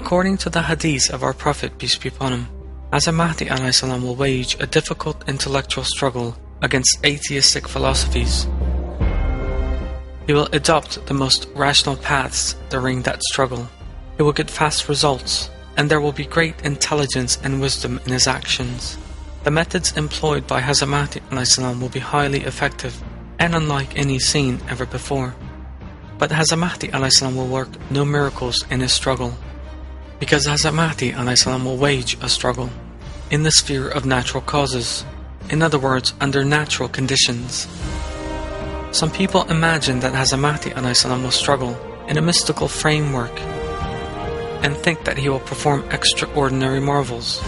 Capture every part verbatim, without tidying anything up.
According to the hadith of our Prophet, peace be upon him, Hazrat Mahdi alayhi salam will wage a difficult intellectual struggle against atheistic philosophies. He will adopt the most rational paths during that struggle. He will get fast results, and there will be great intelligence and wisdom in his actions. The methods employed by Hazrat Mahdi alayhi salam will be highly effective and unlike any seen ever before. But Hazrat Mahdi alayhi salam will work no miracles in his struggle, because Hazrat Mahdi alayhi salam will wage a struggle in the sphere of natural causes, in other words, under natural conditions. Some people imagine that Hazrat Mahdi alayhi salam will struggle in a mystical framework and think that he will perform extraordinary marvels.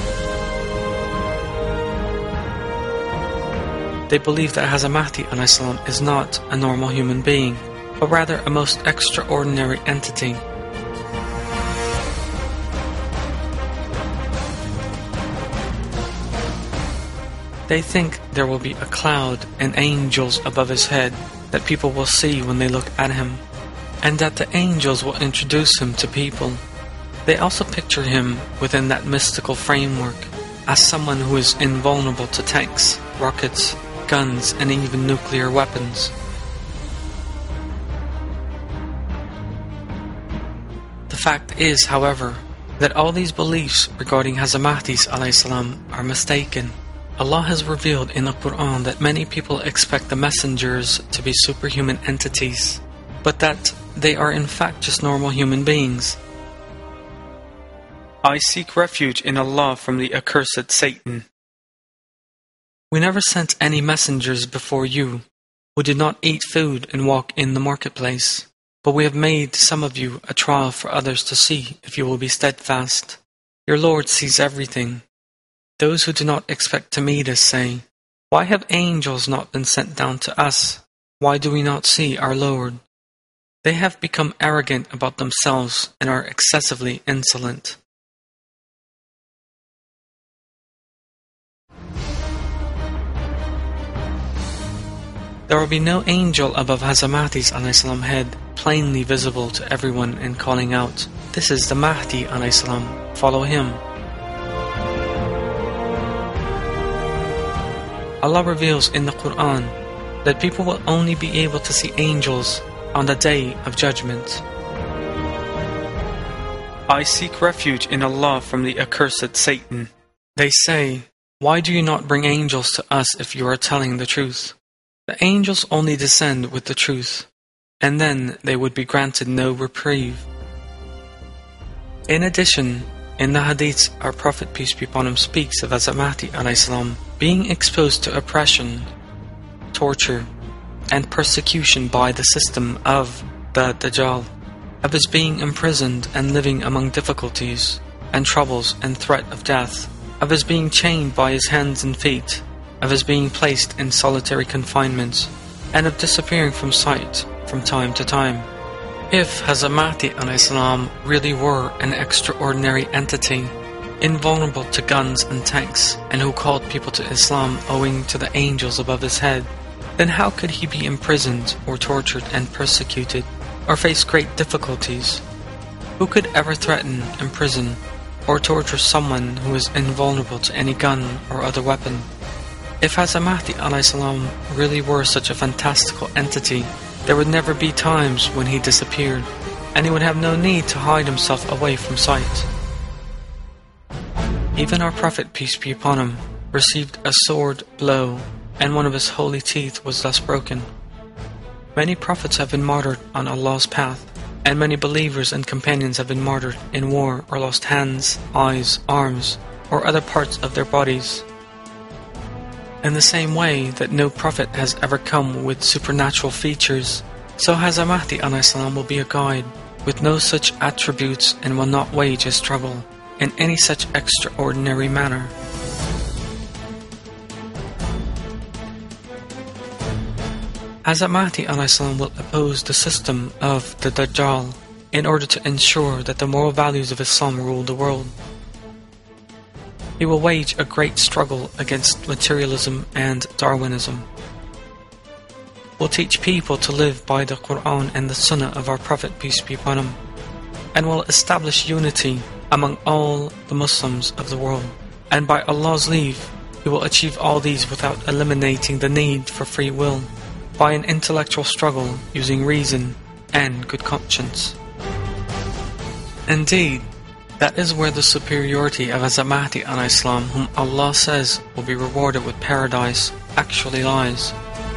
They believe that Hazrat Mahdi alayhi salam is not a normal human being, but rather a most extraordinary entity. They think there will be a cloud and angels above his head that people will see when they look at him, and that the angels will introduce him to people. They also picture him within that mystical framework as someone who is invulnerable to tanks, rockets, guns, and even nuclear weapons. The fact is, however, that all these beliefs regarding Hazrat Mahdi alayhi salam are mistaken. Allah has revealed in the Quran that many people expect the messengers to be superhuman entities, but that they are in fact just normal human beings. I seek refuge in Allah from the accursed Satan. We never sent any messengers before you who did not eat food and walk in the marketplace, but we have made some of you a trial for others to see if you will be steadfast. Your Lord sees everything. Those who do not expect to meet us say, "Why have angels not been sent down to us? Why do we not see our Lord?" They have become arrogant about themselves and are excessively insolent. There will be no angel above Hazrat Mahdi's alayhi salam head, plainly visible to everyone and calling out, "This is the Mahdi alayhi salam, follow him." Allah reveals in the Quran that people will only be able to see angels on the Day of Judgment. I seek refuge in Allah from the accursed Satan. They say, "Why do you not bring angels to us if you are telling the truth?" The angels only descend with the truth, and then they would be granted no reprieve. In addition, in the hadiths, our Prophet, peace be upon him, speaks of Hazrat Mahdi alayhi salam being exposed to oppression, torture, and persecution by the system of the Dajjal, of his being imprisoned and living among difficulties and troubles and threat of death, of his being chained by his hands and feet, of his being placed in solitary confinement, and of disappearing from sight from time to time. If Hazrat Mahdi alayhi salam really were an extraordinary entity, invulnerable to guns and tanks, and who called people to Islam owing to the angels above his head, then how could he be imprisoned or tortured and persecuted, or face great difficulties? Who could ever threaten, imprison, or torture someone who is invulnerable to any gun or other weapon? If Hazrat Mahdi alayhi salam really were such a fantastical entity, there would never be times when he disappeared, and he would have no need to hide himself away from sight. Even our Prophet, peace be upon him, received a sword blow, and one of his holy teeth was thus broken. Many prophets have been martyred on Allah's path, and many believers and companions have been martyred in war or lost hands, eyes, arms, or other parts of their bodies. In the same way that no prophet has ever come with supernatural features, so Hazrat Mahdi alayhi salam will be a guide with no such attributes and will not wage a struggle in any such extraordinary manner. Hazrat Mahdi alayhi salam will oppose the system of the Dajjal in order to ensure that the moral values of Islam rule the world. He will wage a great struggle against materialism and Darwinism. Will teach people to live by the Quran and the Sunnah of our Prophet, peace be upon him, and will establish unity among all the Muslims of the world. And by Allah's leave, he will achieve all these without eliminating the need for free will, by an intellectual struggle using reason and good conscience. Indeed, that is where the superiority of Hazrat Mahdi alayhi salam, whom Allah says will be rewarded with paradise, actually lies.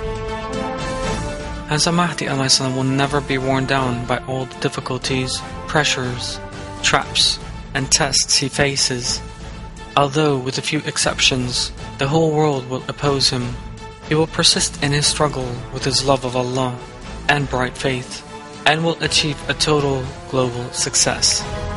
Hazrat Mahdi alayhi salam will never be worn down by all the difficulties, pressures, traps, and tests he faces. Although, with a few exceptions, the whole world will oppose him, he will persist in his struggle with his love of Allah and bright faith, and will achieve a total global success.